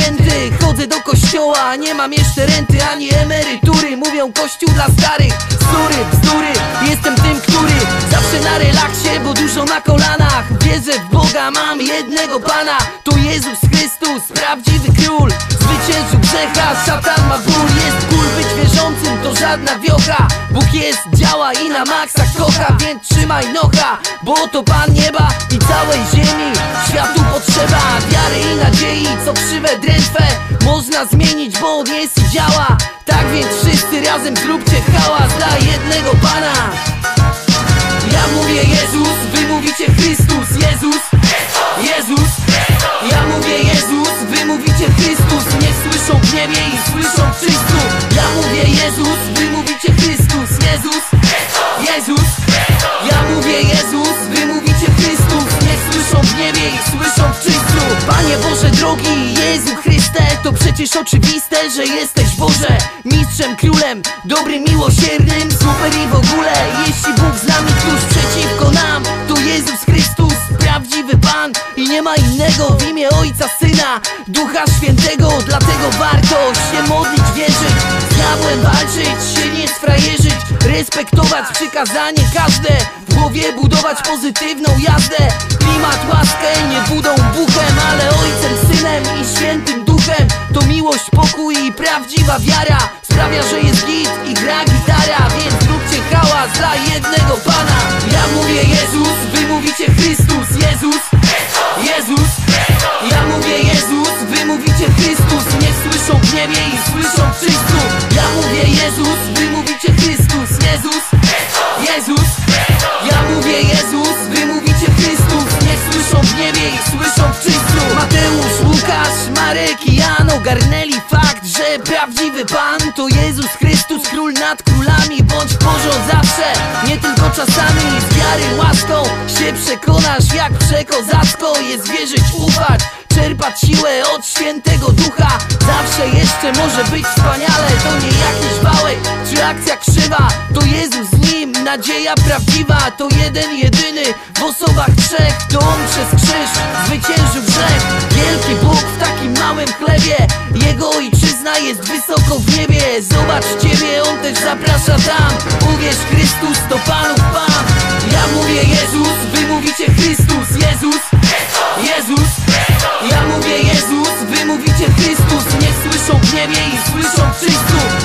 święty. Chodzę do kościoła, nie mam jeszcze renty ani emerytury. Mówią kościół dla starych, bzdury, bzdury. Jestem tym, który zawsze na relaksie, bo dużo na kolanach. Wierzę w Boga, mam jednego Pana. To Jezus Chrystus, prawdziwy król. Zwyciężył grzecha, szatan ma ból. Jest cool być wierzącym, to żadna wiocha. Bóg jest, działa i na maksa kocha. Więc trzymaj nocha, bo to Pan nieba i całej ziemi. Światu potrzeba wiary i nadziei, co krzywe drętwe można zmienić, bo On jest i działa. Tak więc wszyscy razem zróbcie hałas dla jednego Pana. Ja mówię Jezus, wy mówicie Chrystus. Jezus, Jezus. Ja mówię Jezus, wy mówicie Chrystus. Niech słyszą w niebie i słyszą wszyscy. Ja mówię Jezus, wy mówicie Chrystus. Jezus, Jezus. Ja mówię Jezus, wy mówicie Chrystus. Niech słyszą w niebie i słyszą wszyscy. Panie Boże drogi, Jezu Chryste, to przecież oczywiste, że jesteś Boże mistrzem, królem, dobrym, miłosiernym, super i w ogóle. Jeśli Bóg z nami, któż przeciwko nam? To Jezus Chrystus, prawdziwy Pan i nie ma innego. W imię Ojca, Syna, Ducha Świętego. Dlatego warto się modlić, wierzyć, z diabłem walczyć, się nie sfrajerzyć, respektować przykazanie każde, w głowie budować pozytywną jazdę. Klimat, łaskę, nie budą buchem, ale Ojcem, Synem i Świętym Duchem. To miłość, pokój i prawdziwa wiara sprawia, że jest git i gra gitara. Więc zróbcie hałas dla jednego Pana. Ja mówię Jezus, wy mówicie Chrystus. Jezus, Jezus. Ja mówię Jezus, wy mówicie Chrystus. Niech słyszą w niebie i słyszą wszyscy. Ja mówię Jezus, wy mówicie Chrystus. Jezus, Jezus. Ja mówię Jezus, wy mówicie Chrystus. Niech słyszą w niebie i słyszą wszyscy. Mateusz, Łukasz, Marek i Jan ogarnęli fakt, że prawdziwy Pan to Jezus Chrystus, król nad królami. Bądź w porządku zawsze, nie tylko czasami. Z wiary, łaską się przekonasz, jak przekozacko jest wierzyć, ufać, czerpać siłę od Świętego Ducha. Zawsze jeszcze może być wspaniale. To nie jakiś wałek czy akcja krzywa, to Jezus z Nim, nadzieja prawdziwa. To jeden, jedyny w osobach trzech. To On przez krzyż zwyciężył grzech. Wielki Bóg w takim małym chlebie. Jego ojczyzna jest wysoko w niebie. Zobacz Ciebie, On też zaprasza tam. Uwierz, Chrystus to Panów Pan. Ja mówię Jezus, wy mówicie Chrystus. Jezus, Jezus. Ja mówię Jezus, wy mówicie Chrystus. Niech słyszą w niebie i słyszą wszyscy.